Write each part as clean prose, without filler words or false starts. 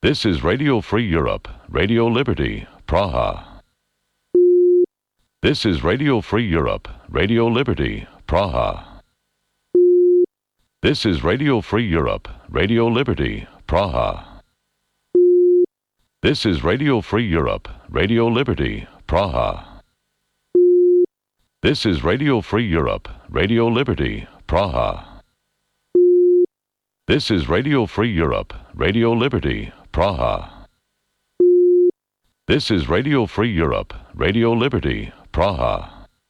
This is Radio Free Europe, Radio Liberty, Praha. This is Radio Free Europe, Radio Liberty, Praha. This is Radio Free Europe, Radio Liberty, Praha. This is Radio Free Europe, Radio Liberty, Praha. This is Radio Free Europe, Radio Liberty, Praha. This is Radio Free Europe, Radio Liberty, Praha. This is Radio Free Europe, Radio Liberty, Praha.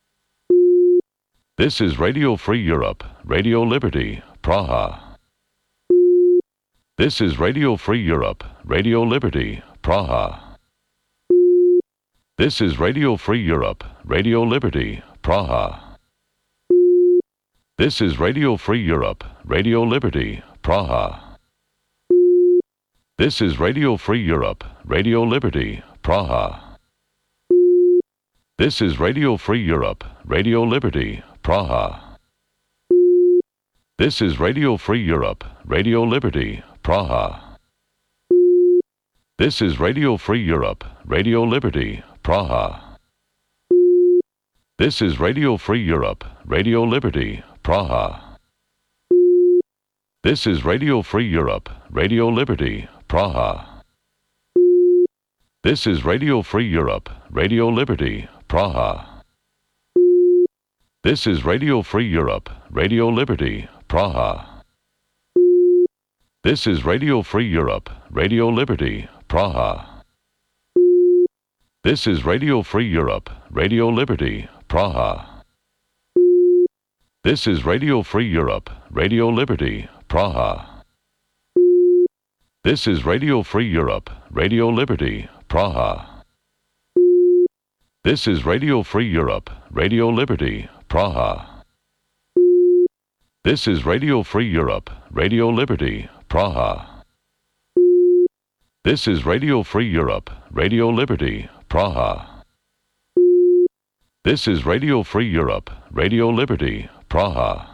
This is Radio Free Europe, Radio Liberty, Praha. This is Radio Free Europe, Radio Liberty, Praha. This is Radio Free Europe, Radio Liberty, Praha. This is Radio Free Europe, Radio Liberty, Praha. This is Radio Free Europe, Radio Liberty, Praha. This is Radio Free Europe, Radio Liberty, Praha. This is Radio Free Europe, Radio Liberty, Praha. This is Radio Free Europe, Radio Liberty, Praha. This is Radio Free Europe, Radio Liberty, Praha. This is Radio Free Europe, Radio Liberty, Praha. This is Radio Free Europe, Radio Liberty, Praha. This is Radio Free Europe, Radio Liberty, Praha. This is Radio Free Europe, Radio Liberty, Praha. This is Radio Free Europe, Radio Liberty, Praha. This is Radio Free Europe, Radio Liberty, Praha. This is Radio Free Europe, Radio Liberty, Praha. This is Radio Free Europe, Radio Liberty, Praha. This is Radio Free Europe, Radio Liberty, Praha. This is Radio Free Europe, Radio Liberty, Praha. This is Radio Free Europe, Radio Liberty, Praha.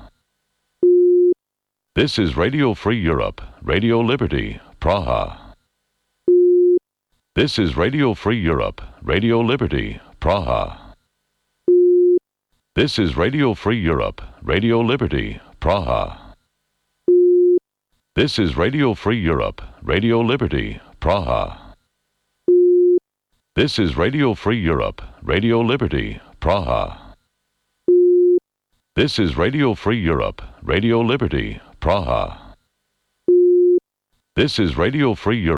This is Radio Free Europe, Radio Liberty, Praha. This is Radio Free Europe, Radio Liberty, Praha. This is Radio Free Europe, Radio Liberty, Praha. This is Radio Free Europe, Radio Liberty, Praha. This is Radio Free Europe, Radio Liberty, Praha. This is Radio Free Europe, Radio Liberty, Praha. This is Radio Free Europe.